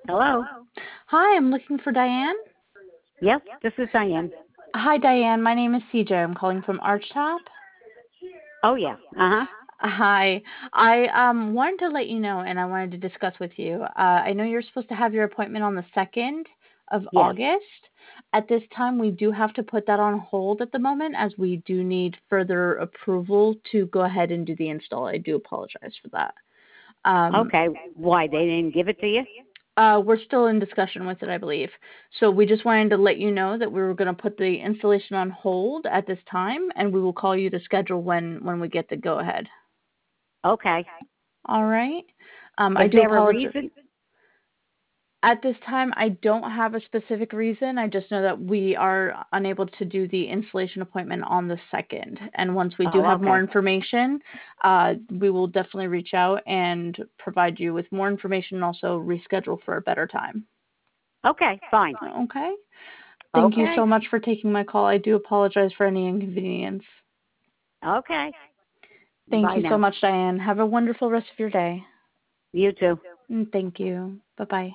Hello? Hi, I'm looking for Diane. Yep, this is Diane. Hi, Diane. My name is CJ. I'm calling from Archtop. Oh, yeah. Uh-huh. Hi. I wanted to let you know, and I wanted to discuss with you. I know you're supposed to have your appointment on the 2nd of Yes. August. At this time, we do have to put that on hold at the moment, as we do need further approval to go ahead and do the install. I do apologize for that. Okay. Why, they didn't give it to you? We're still in discussion with it, I believe. So we just wanted to let you know that we were going to put the installation on hold at this time, and we will call you to schedule when we get the go-ahead. Okay. All right? I Is do there a apologize. reason? At this time, I don't have a specific reason. I just know that we are unable to do the installation appointment on the 2nd. And once we do Oh, have more okay. information, we will definitely reach out and provide you with more information and also reschedule for a better time. Okay, fine. Okay? Thank you Okay. so much for taking my call. I do apologize for any inconvenience. Okay. Thank Bye you so now. much, Diane. Have a wonderful rest of your day. You too. Thank you. Bye-bye.